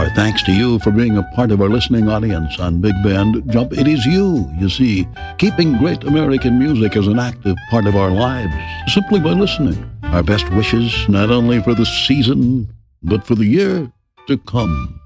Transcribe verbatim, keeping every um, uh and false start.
Our thanks to you for being a part of our listening audience on Big Band Jump. It is you, you see, keeping great American music as an active part of our lives, simply by listening. Our best wishes, not only for the season, but for the year to come.